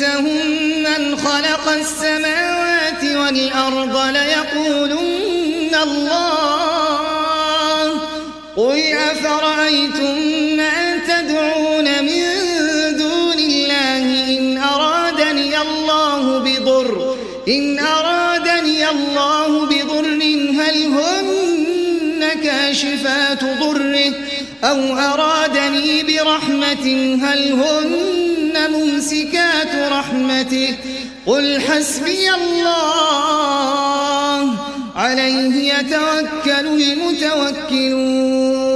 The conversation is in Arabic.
سألتهم من خلق السماوات والأرض ليقولن الله قل أفرأيتم ما تدعون من دون الله إن أرادني الله بضر هل هن كاشفات ضره أو أرادني برحمة هل هن ممسكات رحمته قل حسبي الله عليه يتوكل المتوكلون